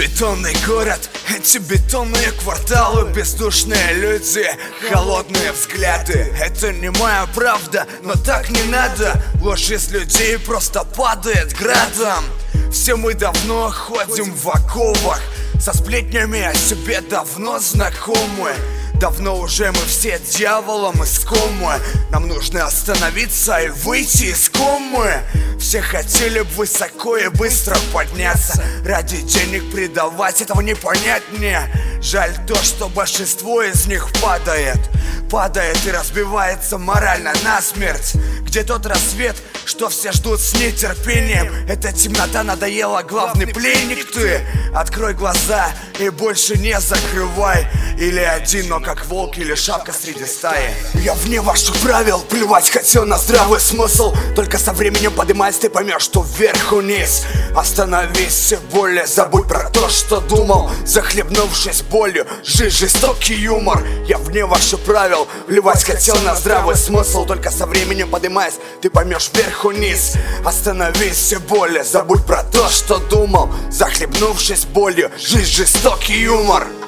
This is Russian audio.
Бетонный город, эти бетонные кварталы, бездушные люди, холодные взгляды. Это не моя правда, но так не надо. Ложь из людей просто падает градом. Все мы давно ходим в оковах, со сплетнями о себе давно знакомы. Давно уже мы все дьяволом искомы. Нам нужно остановиться и выйти из комы. Все хотели бы высоко и быстро подняться, ради денег предавать, этого не понять мне. Жаль то, что большинство из них падает и разбивается морально насмерть. Где тот рассвет, что все ждут с нетерпением? Эта темнота надоела, главный пленник ты. Открой глаза и больше не закрывай. Или один, но как волк, или шапка среди стаи. Я вне ваших правил, плевать хотел на здравый смысл. Только со временем поднимаясь, ты поймешь, что вверх-вниз. Остановись, все более, забудь про то, что думал. Захлебнувшись болью, жизнь жестокий юмор. Я вне ваших правил, плевать хотел на здравый смысл. Только со временем поднимаясь, ты поймешь вверх-вниз. Остановись, все более, забудь про то, что думал. Захлебнувшись болью, жизнь жестокий юмор.